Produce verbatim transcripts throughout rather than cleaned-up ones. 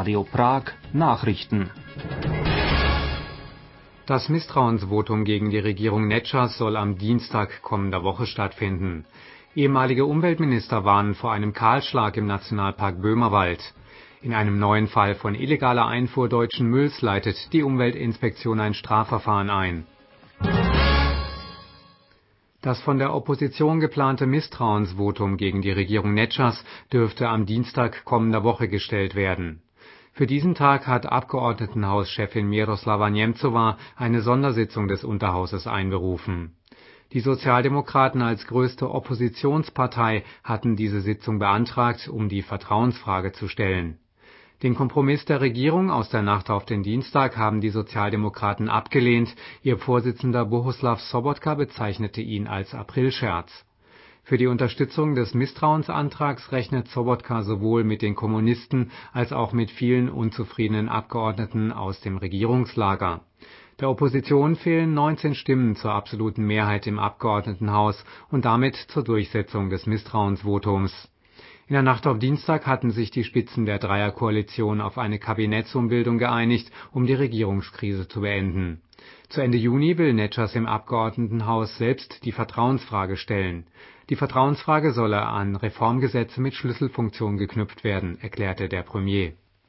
Radio Prag Nachrichten. Das Misstrauensvotum gegen die Regierung Nečas soll am Dienstag kommender Woche stattfinden. Ehemalige Umweltminister warnen vor einem Kahlschlag im Nationalpark Böhmerwald. In einem neuen Fall von illegaler Einfuhr deutschen Mülls leitet die Umweltinspektion ein Strafverfahren ein. Das von der Opposition geplante Misstrauensvotum gegen die Regierung Nečas dürfte am Dienstag kommender Woche gestellt werden. Für diesen Tag hat Abgeordnetenhauschefin Miroslava Němcová eine Sondersitzung des Unterhauses einberufen. Die Sozialdemokraten als größte Oppositionspartei hatten diese Sitzung beantragt, um die Vertrauensfrage zu stellen. Den Kompromiss der Regierung aus der Nacht auf den Dienstag haben die Sozialdemokraten abgelehnt. Ihr Vorsitzender Bohuslav Sobotka bezeichnete ihn als Aprilscherz. Für die Unterstützung des Misstrauensantrags rechnet Sobotka sowohl mit den Kommunisten als auch mit vielen unzufriedenen Abgeordneten aus dem Regierungslager. Der Opposition fehlen neunzehn Stimmen zur absoluten Mehrheit im Abgeordnetenhaus und damit zur Durchsetzung des Misstrauensvotums. In der Nacht auf Dienstag hatten sich die Spitzen der Dreierkoalition auf eine Kabinettsumbildung geeinigt, um die Regierungskrise zu beenden. Zu Ende Juni will Nečas im Abgeordnetenhaus selbst die Vertrauensfrage stellen. Die Vertrauensfrage solle an Reformgesetze mit Schlüsselfunktion geknüpft werden, erklärte der Premier.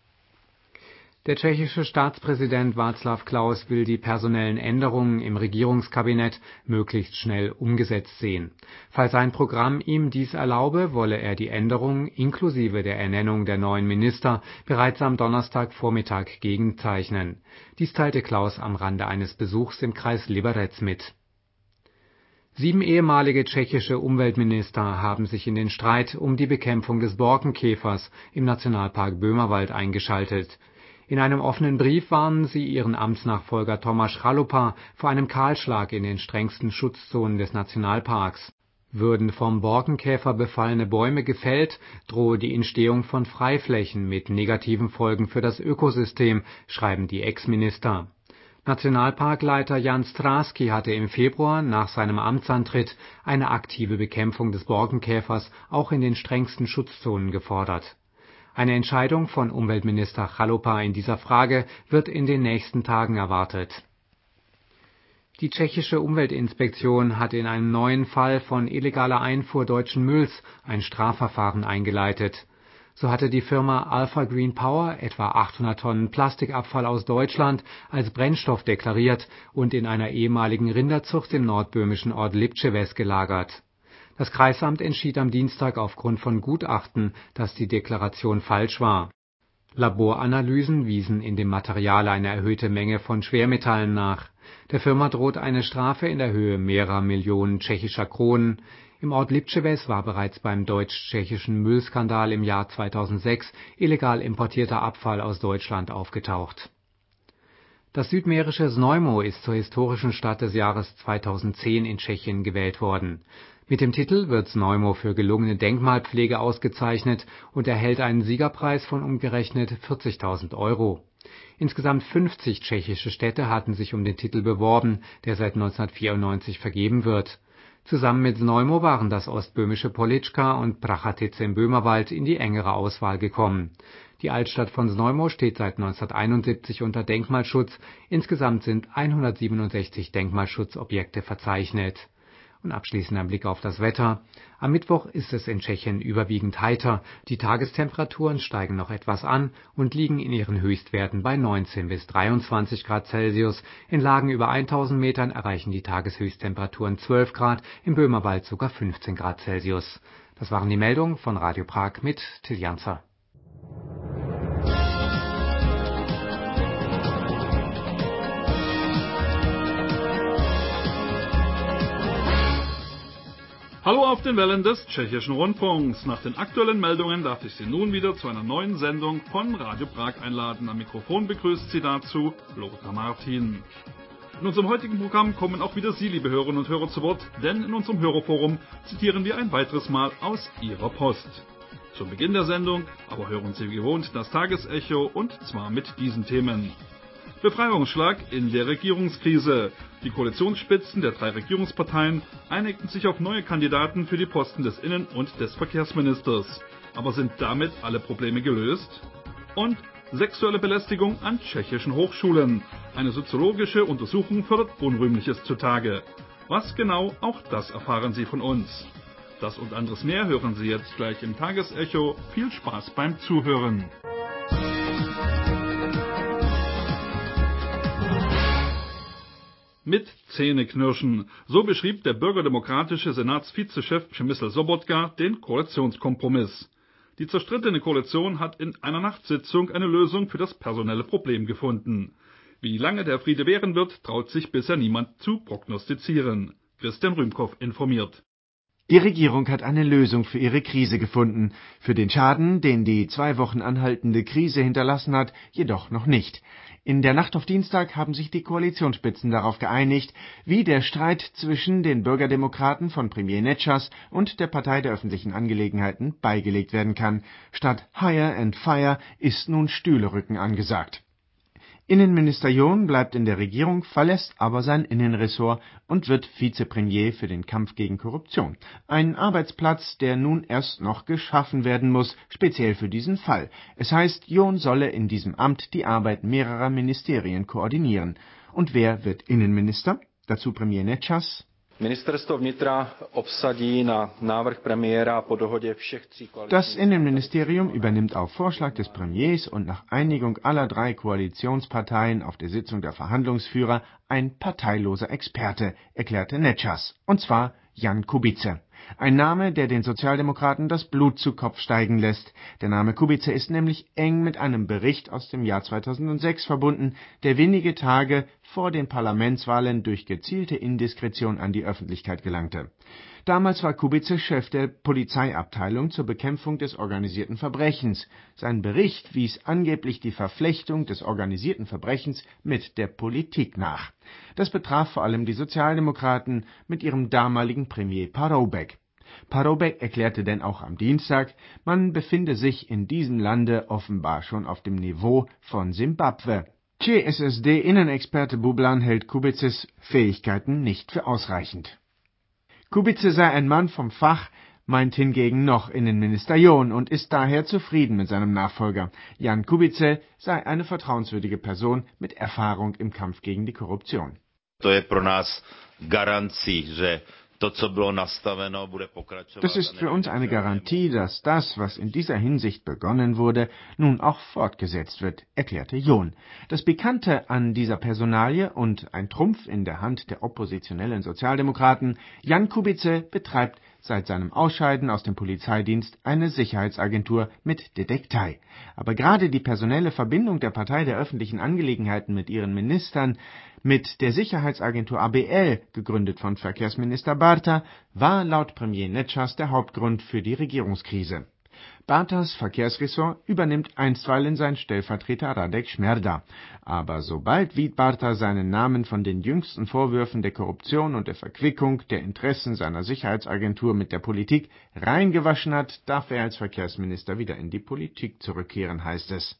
Der tschechische Staatspräsident Václav Klaus will die personellen Änderungen im Regierungskabinett möglichst schnell umgesetzt sehen. Falls sein Programm ihm dies erlaube, wolle er die Änderungen inklusive der Ernennung der neuen Minister bereits am Donnerstagvormittag gegenzeichnen. Dies teilte Klaus am Rande eines Besuchs im Kreis Liberec mit. Sieben ehemalige tschechische Umweltminister haben sich in den Streit um die Bekämpfung des Borkenkäfers im Nationalpark Böhmerwald eingeschaltet. In einem offenen Brief warnen sie ihren Amtsnachfolger Tomáš Chalupa vor einem Kahlschlag in den strengsten Schutzzonen des Nationalparks. Würden vom Borkenkäfer befallene Bäume gefällt, drohe die Entstehung von Freiflächen mit negativen Folgen für das Ökosystem, schreiben die Ex-Minister. Nationalparkleiter Jan Stráský hatte im Februar nach seinem Amtsantritt eine aktive Bekämpfung des Borkenkäfers auch in den strengsten Schutzzonen gefordert. Eine Entscheidung von Umweltminister Chalupa in dieser Frage wird in den nächsten Tagen erwartet. Die tschechische Umweltinspektion hat in einem neuen Fall von illegaler Einfuhr deutschen Mülls ein Strafverfahren eingeleitet. So hatte die Firma Alpha Green Power etwa achthundert Tonnen Plastikabfall aus Deutschland als Brennstoff deklariert und in einer ehemaligen Rinderzucht im nordböhmischen Ort Lipčeves gelagert. Das Kreisamt entschied am Dienstag aufgrund von Gutachten, dass die Deklaration falsch war. Laboranalysen wiesen in dem Material eine erhöhte Menge von Schwermetallen nach. Der Firma droht eine Strafe in der Höhe mehrerer Millionen tschechischer Kronen. Im Ort Lipčeves war bereits beim deutsch-tschechischen Müllskandal im Jahr zweitausendsechs illegal importierter Abfall aus Deutschland aufgetaucht. Das südmährische Znojmo ist zur historischen Stadt des Jahres zweitausendzehn in Tschechien gewählt worden. Mit dem Titel wird Znojmo für gelungene Denkmalpflege ausgezeichnet und erhält einen Siegerpreis von umgerechnet vierzigtausend Euro. Insgesamt fünfzig tschechische Städte hatten sich um den Titel beworben, der seit neunzehnhundertvierundneunzig vergeben wird. Zusammen mit Znojmo waren das ostböhmische Polička und Prachatice im Böhmerwald in die engere Auswahl gekommen. Die Altstadt von Znojmo steht seit neunzehnhunderteinundsiebzig unter Denkmalschutz. Insgesamt sind hundertsiebenundsechzig Denkmalschutzobjekte verzeichnet. Und abschließend ein Blick auf das Wetter. Am Mittwoch ist es in Tschechien überwiegend heiter. Die Tagestemperaturen steigen noch etwas an und liegen in ihren Höchstwerten bei neunzehn bis dreiundzwanzig Grad Celsius. In Lagen über tausend Metern erreichen die Tageshöchsttemperaturen zwölf Grad, im Böhmerwald sogar fünfzehn Grad Celsius. Das waren die Meldungen von Radio Prag mit Till Janzer. Hallo auf den Wellen des Tschechischen Rundfunks. Nach den aktuellen Meldungen darf ich Sie nun wieder zu einer neuen Sendung von Radio Prag einladen. Am Mikrofon begrüßt Sie dazu Lothar Martin. In unserem heutigen Programm kommen auch wieder Sie, liebe Hörerinnen und Hörer, zu Wort, denn in unserem Hörerforum zitieren wir ein weiteres Mal aus Ihrer Post. Zum Beginn der Sendung aber hören Sie wie gewohnt das Tagesecho und zwar mit diesen Themen. Befreiungsschlag in der Regierungskrise. Die Koalitionsspitzen der drei Regierungsparteien einigten sich auf neue Kandidaten für die Posten des Innen- und des Verkehrsministers. Aber sind damit alle Probleme gelöst? Und Sexuelle Belästigung an tschechischen Hochschulen. Eine soziologische Untersuchung fördert Unrühmliches zutage. Was genau, auch das erfahren Sie von uns. Das und anderes mehr hören Sie jetzt gleich im Tagesecho. Viel Spaß beim Zuhören. Mit Zähneknirschen. So beschrieb der bürgerdemokratische Senatsvizechef Przemysl Sobotka den Koalitionskompromiss. Die zerstrittene Koalition hat in einer Nachtsitzung eine Lösung für das personelle Problem gefunden. Wie lange der Friede währen wird, traut sich bisher niemand zu prognostizieren. Christian Rümkow informiert. Die Regierung hat eine Lösung für ihre Krise gefunden, für den Schaden, den die zwei Wochen anhaltende Krise hinterlassen hat, jedoch noch nicht. In der Nacht auf Dienstag haben sich die Koalitionsspitzen darauf geeinigt, wie der Streit zwischen den Bürgerdemokraten von Premier Netschas und der Partei der öffentlichen Angelegenheiten beigelegt werden kann. Statt Hire and Fire ist nun Stühlerücken angesagt. Innenminister John bleibt in der Regierung, verlässt aber sein Innenressort und wird Vizepremier für den Kampf gegen Korruption. Ein Arbeitsplatz, der nun erst noch geschaffen werden muss, speziell für diesen Fall. Es heißt, John solle in diesem Amt die Arbeit mehrerer Ministerien koordinieren. Und wer wird Innenminister? Dazu Premier Netschas. Ministerstvo vnitra obsadí na návrh premiéra po dohodě všech tří koaličních. Das Innenministerium übernimmt auf Vorschlag des Premiers und nach Einigung aller drei Koalitionsparteien auf der Sitzung der Verhandlungsführer ein parteiloser Experte, erklärte Netschas, und zwar Jan Kubice. Ein Name, der den Sozialdemokraten das Blut zu Kopf steigen lässt. Der Name Kubice ist nämlich eng mit einem Bericht aus dem Jahr zweitausendsechs verbunden, der wenige Tage vor den Parlamentswahlen durch gezielte Indiskretion an die Öffentlichkeit gelangte. Damals war Kubice Chef der Polizeiabteilung zur Bekämpfung des organisierten Verbrechens. Sein Bericht wies angeblich die Verflechtung des organisierten Verbrechens mit der Politik nach. Das betraf vor allem die Sozialdemokraten mit ihrem damaligen Premier Paroubek. Paroubek erklärte denn auch am Dienstag, man befinde sich in diesem Lande offenbar schon auf dem Niveau von Simbabwe. C S S D-Innenexperte Bublan hält Kubices Fähigkeiten nicht für ausreichend. Kubice sei ein Mann vom Fach, meint hingegen noch Innenminister John und ist daher zufrieden mit seinem Nachfolger. Jan Kubice sei eine vertrauenswürdige Person mit Erfahrung im Kampf gegen die Korruption. To je pro nás garancí, že to, co bylo nastaveno, bude pokračovat. Das ist für uns eine Garantie, dass das, was in dieser Hinsicht begonnen wurde, nun auch fortgesetzt wird, erklärte John. Das Pikante an dieser Personalie und ein Trumpf in der Hand der oppositionellen Sozialdemokraten, Jan Kubice betreibt seit seinem Ausscheiden aus dem Polizeidienst eine Sicherheitsagentur mit Detektei. Aber gerade die personelle Verbindung der Partei der öffentlichen Angelegenheiten mit ihren Ministern mit der Sicherheitsagentur A B L, gegründet von Verkehrsminister Barta, war laut Premier Netschas der Hauptgrund für die Regierungskrise. Bartas Verkehrsressort übernimmt einstweilen sein Stellvertreter Radek Šmerda. Aber sobald Vít Barta seinen Namen von den jüngsten Vorwürfen der Korruption und der Verquickung der Interessen seiner Sicherheitsagentur mit der Politik reingewaschen hat, darf er als Verkehrsminister wieder in die Politik zurückkehren, heißt es.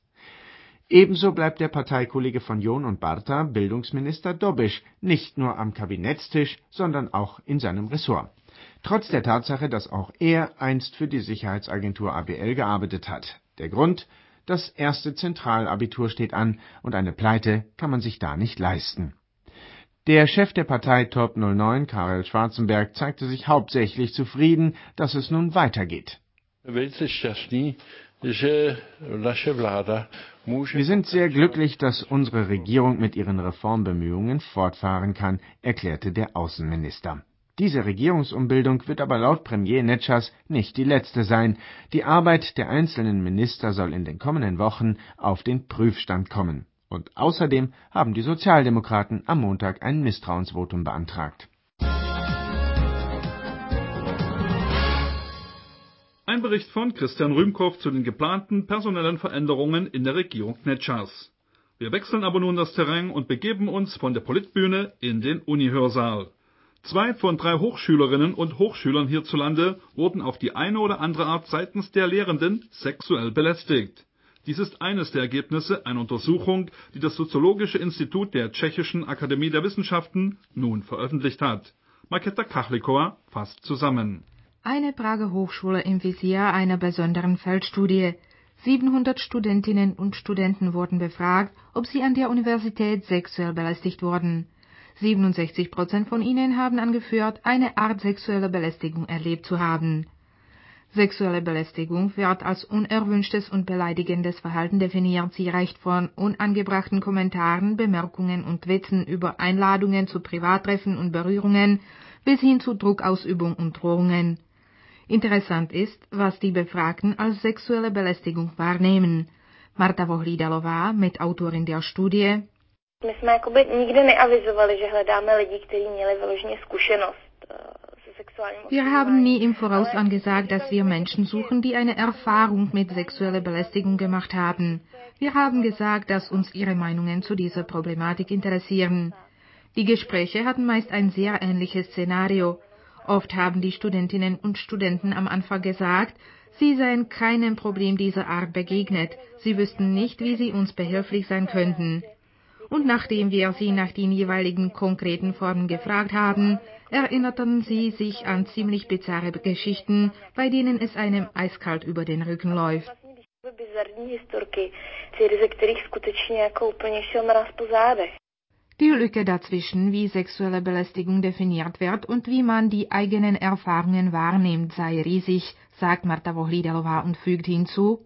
Ebenso bleibt der Parteikollege von John und Barta, Bildungsminister Dobiš, nicht nur am Kabinettstisch, sondern auch in seinem Ressort. Trotz der Tatsache, dass auch er einst für die Sicherheitsagentur A B L gearbeitet hat. Der Grund? Das erste Zentralabitur steht an und eine Pleite kann man sich da nicht leisten. Der Chef der Partei Top null neun, Karel Schwarzenberg, zeigte sich hauptsächlich zufrieden, dass es nun weitergeht. Wir sind sehr glücklich, dass unsere Regierung mit ihren Reformbemühungen fortfahren kann, erklärte der Außenminister. Diese Regierungsumbildung wird aber laut Premier Netschas nicht die letzte sein. Die Arbeit der einzelnen Minister soll in den kommenden Wochen auf den Prüfstand kommen. Und außerdem haben die Sozialdemokraten am Montag ein Misstrauensvotum beantragt. Ein Bericht von Christian Rümkow zu den geplanten personellen Veränderungen in der Regierung Netschas. Wir wechseln aber nun das Terrain und begeben uns von der Politbühne in den Unihörsaal. Zwei von drei Hochschülerinnen und Hochschülern hierzulande wurden auf die eine oder andere Art seitens der Lehrenden sexuell belästigt. Dies ist eines der Ergebnisse einer Untersuchung, die das Soziologische Institut der Tschechischen Akademie der Wissenschaften nun veröffentlicht hat. Markéta Kachlikova fasst zusammen. Eine Prager Hochschule im Visier einer besonderen Feldstudie. siebenhundert Studentinnen und Studenten wurden befragt, ob sie an der Universität sexuell belästigt wurden. siebenundsechzig Prozent von ihnen haben angeführt, eine Art sexuelle Belästigung erlebt zu haben. Sexuelle Belästigung wird als unerwünschtes und beleidigendes Verhalten definiert. Sie reicht von unangebrachten Kommentaren, Bemerkungen und Witzen über Einladungen zu Privattreffen und Berührungen bis hin zu Druckausübung und Drohungen. Interessant ist, was die Befragten als sexuelle Belästigung wahrnehmen. Marta Vohlídalová, Mitautorin der Studie: My jsme jakoby nikdy neavizovali, že hledáme lidi, kteří měli vyloženě zkušenost. Wir haben nie im Voraus angesagt, dass wir Menschen suchen, die eine Erfahrung mit sexueller Belästigung gemacht haben. Wir haben gesagt, dass uns ihre Meinungen zu dieser Problematik interessieren. Die Gespräche hatten meist ein sehr ähnliches Szenario. Oft haben die Studentinnen und Studenten am Anfang gesagt, sie seien keinem Problem dieser Art begegnet, sie wüssten nicht, wie sie uns behilflich sein könnten. Und nachdem wir sie nach den jeweiligen konkreten Formen gefragt haben, erinnerten sie sich an ziemlich bizarre Geschichten, bei denen es einem eiskalt über den Rücken läuft. Die Lücke dazwischen, wie sexuelle Belästigung definiert wird und wie man die eigenen Erfahrungen wahrnimmt, sei riesig, sagt Marta Vohlídalová und fügt hinzu: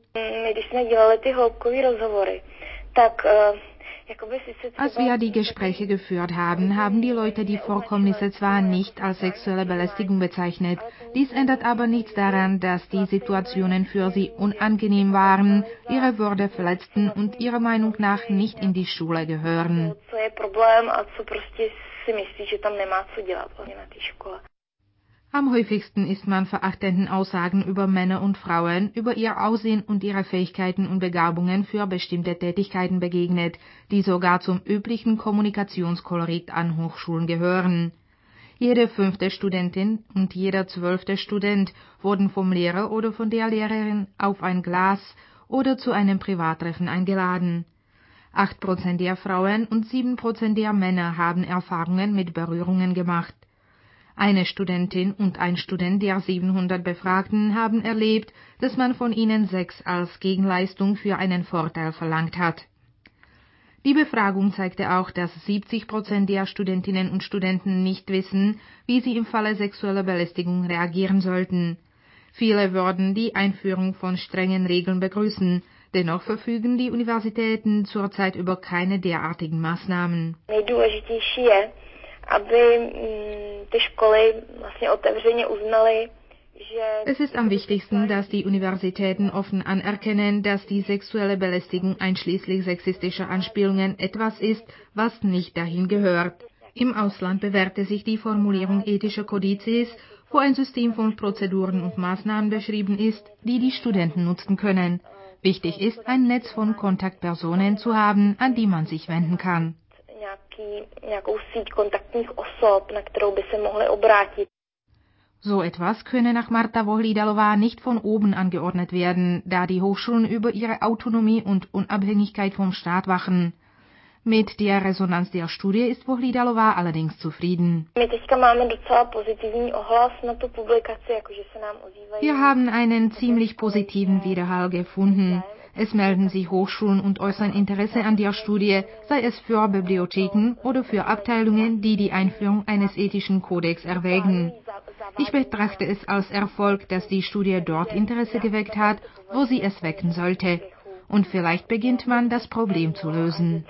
Als wir die Gespräche geführt haben, haben die Leute die Vorkommnisse zwar nicht als sexuelle Belästigung bezeichnet, dies ändert aber nichts daran, dass die Situationen für sie unangenehm waren, ihre Würde verletzten und ihrer Meinung nach nicht in die Schule gehören. Am häufigsten ist man verachtenden Aussagen über Männer und Frauen, über ihr Aussehen und ihre Fähigkeiten und Begabungen für bestimmte Tätigkeiten begegnet, die sogar zum üblichen Kommunikationskolorit an Hochschulen gehören. Jede fünfte Studentin und jeder zwölfte Student wurden vom Lehrer oder von der Lehrerin auf ein Glas oder zu einem Privattreffen eingeladen. Acht Prozent der Frauen und sieben Prozent der Männer haben Erfahrungen mit Berührungen gemacht. Eine Studentin und ein Student der siebenhundert Befragten haben erlebt, dass man von ihnen Sex als Gegenleistung für einen Vorteil verlangt hat. Die Befragung zeigte auch, dass siebzig Prozent der Studentinnen und Studenten nicht wissen, wie sie im Falle sexueller Belästigung reagieren sollten. Viele würden die Einführung von strengen Regeln begrüßen, dennoch verfügen die Universitäten zurzeit über keine derartigen Maßnahmen. Es ist am wichtigsten, dass die Universitäten offen anerkennen, dass die sexuelle Belästigung einschließlich sexistischer Anspielungen etwas ist, was nicht dahin gehört. Im Ausland bewährte sich die Formulierung ethischer Kodizes, wo ein System von Prozeduren und Maßnahmen beschrieben ist, die die Studenten nutzen können. Wichtig ist, ein Netz von Kontaktpersonen zu haben, an die man sich wenden kann. So etwas könne nach Marta Vohlídalová nicht von oben angeordnet werden, da die Hochschulen über ihre Autonomie und Unabhängigkeit vom Staat wachen. Mit der Resonanz der Studie ist Vohlídalová allerdings zufrieden. Wir haben einen ziemlich positiven Widerhall gefunden. Es melden sich Hochschulen und äußern Interesse an der Studie, sei es für Bibliotheken oder für Abteilungen, die die Einführung eines ethischen Kodex erwägen. Ich betrachte es als Erfolg, dass die Studie dort Interesse geweckt hat, wo sie es wecken sollte. Und vielleicht beginnt man, das Problem zu lösen.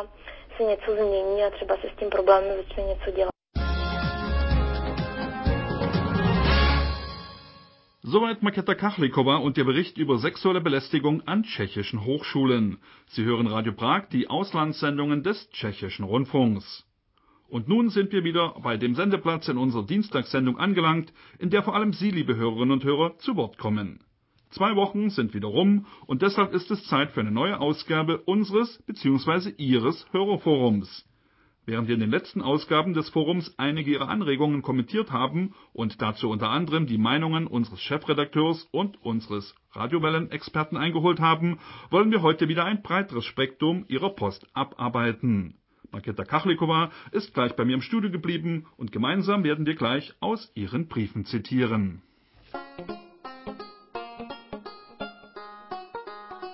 Soweit Markéta Kachlíková und ihr Bericht über sexuelle Belästigung an tschechischen Hochschulen. Sie hören Radio Prag, die Auslandssendungen des tschechischen Rundfunks. Und nun sind wir wieder bei dem Sendeplatz in unserer Dienstagssendung angelangt, in der vor allem Sie, liebe Hörerinnen und Hörer, zu Wort kommen. Zwei Wochen sind wieder rum und deshalb ist es Zeit für eine neue Ausgabe unseres bzw. Ihres Hörerforums. Während wir in den letzten Ausgaben des Forums einige Ihrer Anregungen kommentiert haben und dazu unter anderem die Meinungen unseres Chefredakteurs und unseres Radiowellen-Experten eingeholt haben, wollen wir heute wieder ein breiteres Spektrum Ihrer Post abarbeiten. Markéta Kachlíková ist gleich bei mir im Studio geblieben und gemeinsam werden wir gleich aus Ihren Briefen zitieren.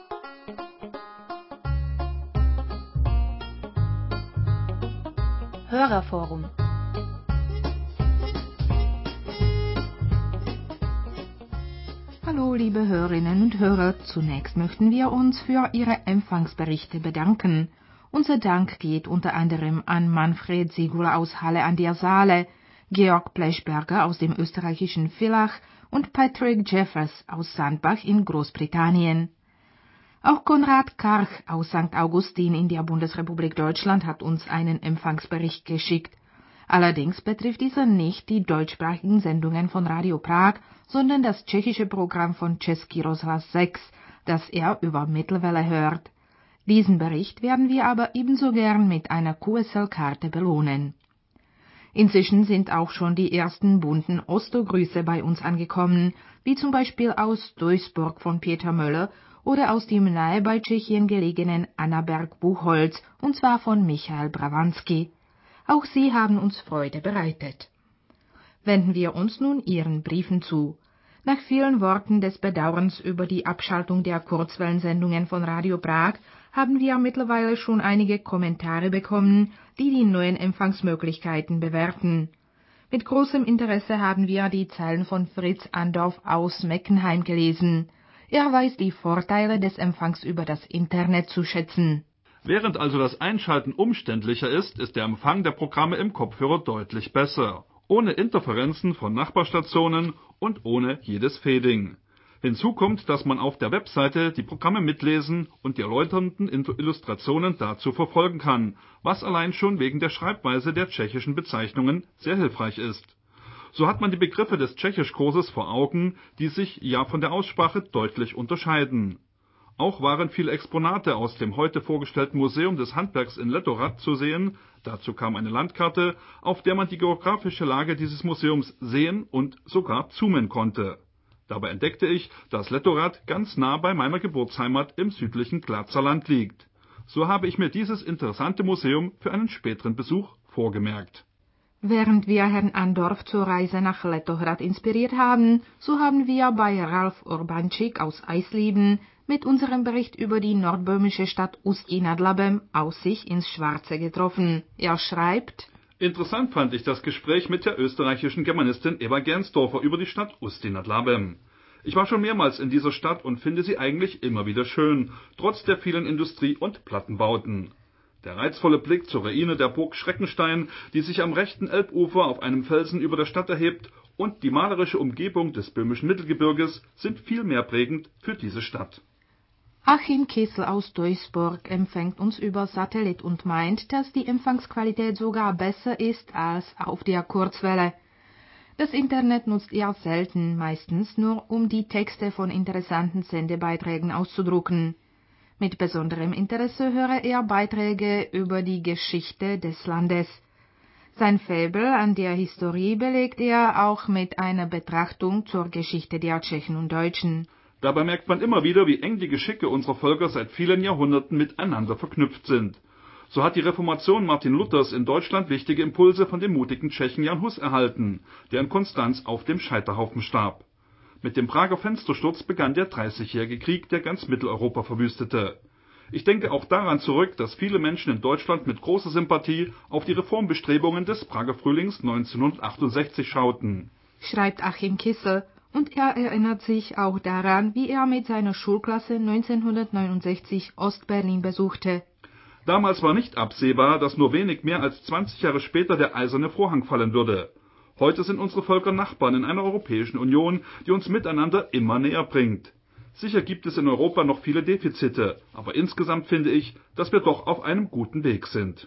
Hörerforum. Hallo liebe Hörerinnen und Hörer, zunächst möchten wir uns für Ihre Empfangsberichte bedanken. Unser Dank geht unter anderem an Manfred Segula aus Halle an der Saale, Georg Blechberger aus dem österreichischen Villach und Patrick Jeffers aus Sandbach in Großbritannien. Auch Konrad Karch aus Sankt Augustin in der Bundesrepublik Deutschland hat uns einen Empfangsbericht geschickt. Allerdings betrifft dieser nicht die deutschsprachigen Sendungen von Radio Prag, sondern das tschechische Programm von Český rozhlas sechs, das er über Mittelwelle hört. Diesen Bericht werden wir aber ebenso gern mit einer Q S L-Karte belohnen. Inzwischen sind auch schon die ersten bunten Ostergrüße bei uns angekommen, wie zum Beispiel aus Duisburg von Peter Möller oder aus dem nahe bei Tschechien gelegenen Annaberg-Buchholz, und zwar von Michael Brawanski. Auch sie haben uns Freude bereitet. Wenden wir uns nun Ihren Briefen zu. Nach vielen Worten des Bedauerns über die Abschaltung der Kurzwellensendungen von Radio Prag haben wir mittlerweile schon einige Kommentare bekommen, die die neuen Empfangsmöglichkeiten bewerten. Mit großem Interesse haben wir die Zeilen von Fritz Andorf aus Meckenheim gelesen. Er weiß die Vorteile des Empfangs über das Internet zu schätzen. Während also das Einschalten umständlicher ist, ist der Empfang der Programme im Kopfhörer deutlich besser. Ohne Interferenzen von Nachbarstationen und ohne jedes Fading. Hinzu kommt, dass man auf der Webseite die Programme mitlesen und die erläuternden Illustrationen dazu verfolgen kann, was allein schon wegen der Schreibweise der tschechischen Bezeichnungen sehr hilfreich ist. So hat man die Begriffe des Tschechischkurses vor Augen, die sich ja von der Aussprache deutlich unterscheiden. Auch waren viele Exponate aus dem heute vorgestellten Museum des Handwerks in Letohrad zu sehen. Dazu kam eine Landkarte, auf der man die geografische Lage dieses Museums sehen und sogar zoomen konnte. Dabei entdeckte ich, dass Letohrad ganz nah bei meiner Geburtsheimat im südlichen Glatzer Land liegt. So habe ich mir dieses interessante Museum für einen späteren Besuch vorgemerkt. Während wir Herrn Andorf zur Reise nach Letohrad inspiriert haben, so haben wir bei Ralf Urbančík aus Eisleben mit unserem Bericht über die nordböhmische Stadt Ústí nad Labem Aussicht ins Schwarze getroffen. Er schreibt: Interessant fand ich das Gespräch mit der österreichischen Germanistin Eva Gernsdorfer über die Stadt Ústí nad Labem. Ich war schon mehrmals in dieser Stadt und finde sie eigentlich immer wieder schön, trotz der vielen Industrie- und Plattenbauten. Der reizvolle Blick zur Ruine der Burg Schreckenstein, die sich am rechten Elbufer auf einem Felsen über der Stadt erhebt, und die malerische Umgebung des böhmischen Mittelgebirges sind viel mehr prägend für diese Stadt. Achim Kessel aus Duisburg empfängt uns über Satellit und meint, dass die Empfangsqualität sogar besser ist als auf der Kurzwelle. Das Internet nutzt er selten, meistens nur, um die Texte von interessanten Sendebeiträgen auszudrucken. Mit besonderem Interesse höre er Beiträge über die Geschichte des Landes. Sein Faible an der Historie belegt er auch mit einer Betrachtung zur Geschichte der Tschechen und Deutschen. Dabei merkt man immer wieder, wie eng die Geschicke unserer Völker seit vielen Jahrhunderten miteinander verknüpft sind. So hat die Reformation Martin Luthers in Deutschland wichtige Impulse von dem mutigen Tschechen Jan Hus erhalten, der in Konstanz auf dem Scheiterhaufen starb. Mit dem Prager Fenstersturz begann der Dreißigjährige Krieg, der ganz Mitteleuropa verwüstete. Ich denke auch daran zurück, dass viele Menschen in Deutschland mit großer Sympathie auf die Reformbestrebungen des Prager Frühlings neunzehnhundertachtundsechzig schauten. Schreibt Achim Kissel, und er erinnert sich auch daran, wie er mit seiner Schulklasse neunzehnhundertneunundsechzig Ostberlin besuchte. Damals war nicht absehbar, dass nur wenig mehr als zwanzig Jahre später der eiserne Vorhang fallen würde. Heute sind unsere Völker Nachbarn in einer Europäischen Union, die uns miteinander immer näher bringt. Sicher gibt es in Europa noch viele Defizite, aber insgesamt finde ich, dass wir doch auf einem guten Weg sind.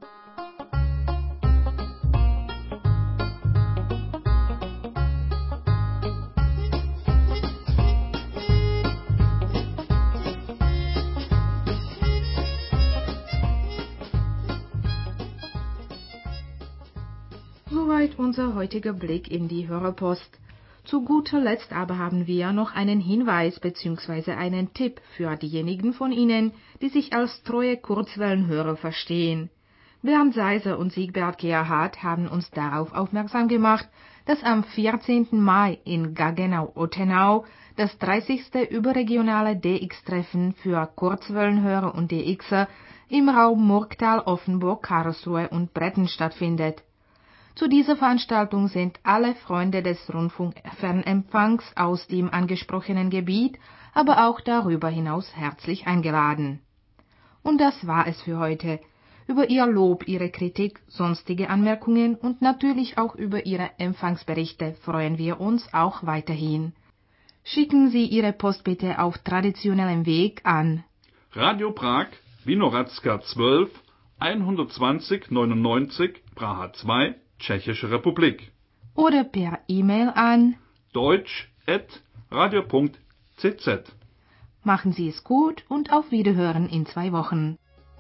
Soweit unser heutiger Blick in die Hörerpost. Zu guter Letzt aber haben wir noch einen Hinweis bzw. einen Tipp für diejenigen von Ihnen, die sich als treue Kurzwellenhörer verstehen. Bernd Seiser und Siegbert Gerhardt haben uns darauf aufmerksam gemacht, dass am vierzehnten Mai in Gaggenau-Ottenau das dreißigste überregionale D X-Treffen für Kurzwellenhörer und D Xer im Raum Murgtal, Offenburg, Karlsruhe und Bretten stattfindet. Zu dieser Veranstaltung sind alle Freunde des Rundfunkfernempfangs aus dem angesprochenen Gebiet, aber auch darüber hinaus herzlich eingeladen. Und das war es für heute. Über Ihr Lob, Ihre Kritik, sonstige Anmerkungen und natürlich auch über Ihre Empfangsberichte freuen wir uns auch weiterhin. Schicken Sie Ihre Post bitte auf traditionellem Weg an Radio Prag, Vinohradska zwölf, hundertzwanzig neunundneunzig, Praha zwei, Tschechische Republik. Oder per E-Mail an deutsch at radio punkt c z. Machen Sie es gut und auf Wiederhören in zwei Wochen.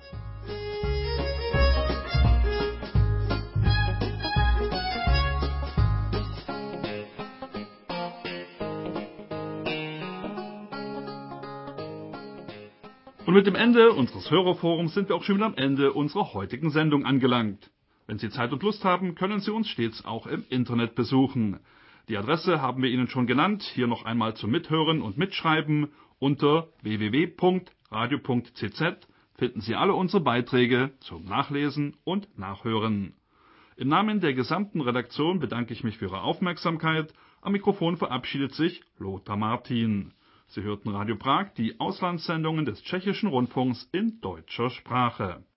Und mit dem Ende unseres Hörerforums sind wir auch schon wieder am Ende unserer heutigen Sendung angelangt. Wenn Sie Zeit und Lust haben, können Sie uns stets auch im Internet besuchen. Die Adresse haben wir Ihnen schon genannt, hier noch einmal zum Mithören und Mitschreiben. Unter w w w punkt radio punkt c z finden Sie alle unsere Beiträge zum Nachlesen und Nachhören. Im Namen der gesamten Redaktion bedanke ich mich für Ihre Aufmerksamkeit. Am Mikrofon verabschiedet sich Lothar Martin. Sie hörten Radio Prag, die Auslandssendungen des Tschechischen Rundfunks in deutscher Sprache.